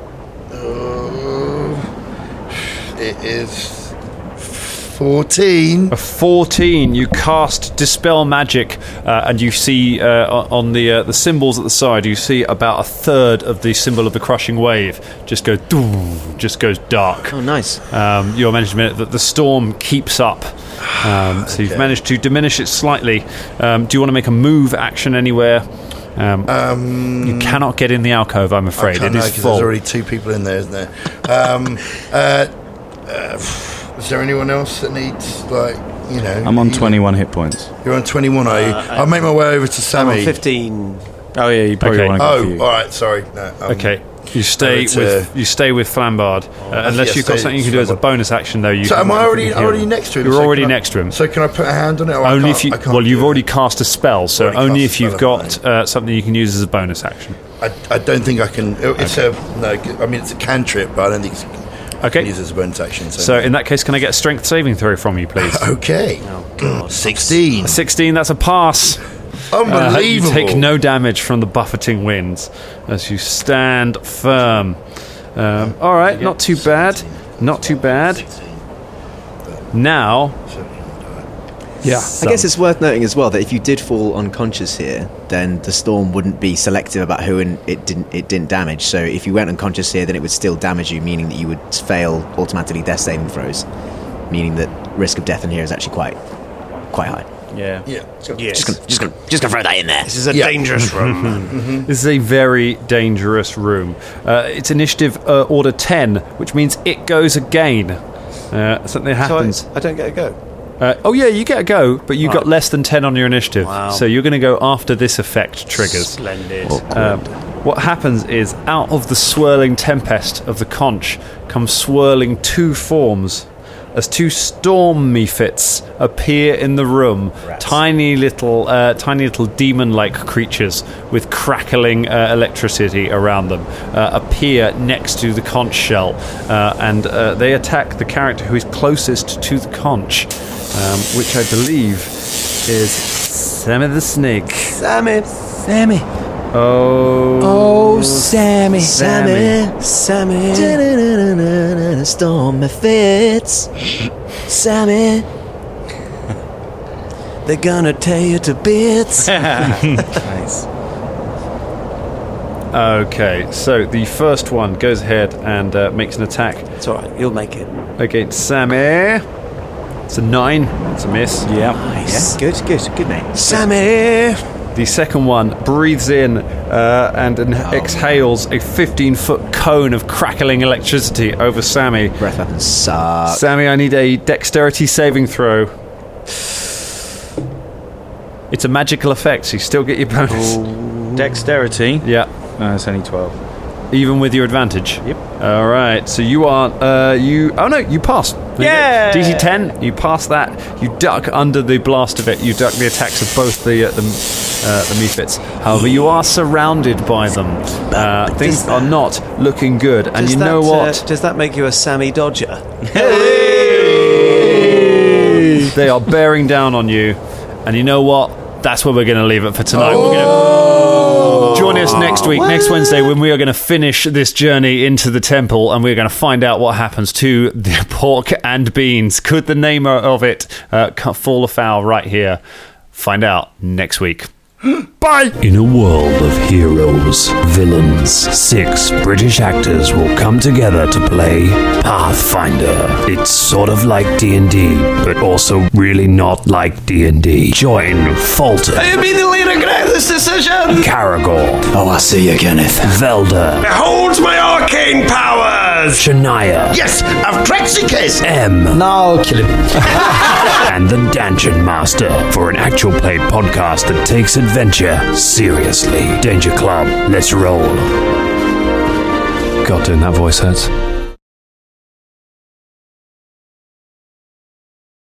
Uh, it is fourteen. A fourteen. You cast Dispel Magic, uh, and you see uh, on the uh, the symbols at the side, you see about a third of the symbol of the crushing wave just go, just goes dark. Oh, nice. Um, your management that the storm keeps up. Um, so you've Okay. managed to diminish it slightly. Um, do you want to make a move action anywhere? Um, Um, you cannot get in the alcove, I'm afraid. I can't It know is because full. there's already two people in there, isn't there? Um, uh, uh, is there anyone else that needs, like, you know? I'm on you- twenty-one hit points. You're on twenty-one, are you? I'll make my way over to I'm on Sammy. fifteen. Oh yeah, you probably Okay. want to go for Oh, you. all right. Sorry. No, um, Okay. You stay it's, with uh, you stay with Flambard, uh, unless yeah, you've got stay something you with can do as a Flambard. bonus action, though. You So can- am I already you can- already next to him? You're So already can I- next to him. So can I put a hand on it? Or I Only can't- if you I can't well, you've do it. already cast a spell, so Already only cast if a you've spell, got uh, something you can use as a bonus action. I, I don't think I can. It's a no. I mean, it's a cantrip, but I don't think it's Okay. used as a bonus action. So, So in that case, can I get a strength saving throw from you, please? okay, sixteen. Sixteen. That's a pass. Uh, Unbelievable. you take no damage from the buffeting winds as you stand firm. Um, all right, not too bad. Not too bad. Now, Yeah. I guess it's worth noting as well that if you did fall unconscious here, then the storm wouldn't be selective about who and it didn't it didn't damage. So if you went unconscious here, then it would still damage you, meaning that you would fail automatically death saving throws, meaning that risk of death in here is actually quite quite high. Yeah. Yeah. Just gonna, just gonna, just gonna throw that in there. This is a Yeah. dangerous room. this is a very dangerous room. Uh, it's initiative uh, order ten, which means it goes again. Uh, something so I, happens. I don't get a go. Uh, oh yeah, you get a go, but you got Right. less than ten on your initiative. Wow. So you're going to go after this effect triggers. Splendid. Um, what happens is, out of the swirling tempest of the conch comes swirling two forms, as two storm mephits appear in the room. Tiny little, uh, tiny little demon-like creatures with crackling uh, electricity around them uh, appear next to the conch shell, uh, and uh, they attack the character who is closest to the conch, um, which I believe is Sammy the Snake. Sammy. Sammy. Oh, Oh, Sammy. Sammy, Sammy. Da-da-da-da-da-da, storm fits. Sammy, They're gonna tear you to bits. Nice. okay. So the first one goes ahead and uh, makes an attack It's alright, you'll make it. against Sammy. It's a nine. It's a miss. Yeah. nice, good, good, good name. Sammy! The second one breathes in uh, and an- exhales a fifteen-foot cone of crackling electricity over Sammy. Breath weapons suck. Sammy, I need a dexterity saving throw. It's a magical effect, so you still get your bonus. Dexterity. Yeah, No, it's only twelve. even with your advantage. Yep. All right, so you are uh, you. Oh no, you pass. Yeah! D C ten. You pass that. You duck under the blast of it. You duck the attacks of both the uh, the uh, the mephits. However, you are surrounded by them. Uh, things are not looking good, and Does you that, know what? Uh, does that make you a Sammy Dodger? They are bearing down on you, and you know what? That's where we're going to leave it for tonight. We're gonna join us next week, next Wednesday, when we are going to finish this journey into the temple, and we're going to find out what happens to the pork and beans. Could the name of it uh, fall afoul right here? Find out next week. Bye! In a world of heroes, villains, six British actors will come together to play Pathfinder. It's sort of like D and D, but also really not like D and D. Join Falter, I immediately regret this decision! Caragor, Oh, I see you, Kenneth. Velda, Behold my arcane powers! Shania, Yes, I've cracked the case. M, No, kill him. and the Dungeon Master for an actual play podcast that takes adventure seriously. Danger Club, let's roll. God, doing that voice hurts.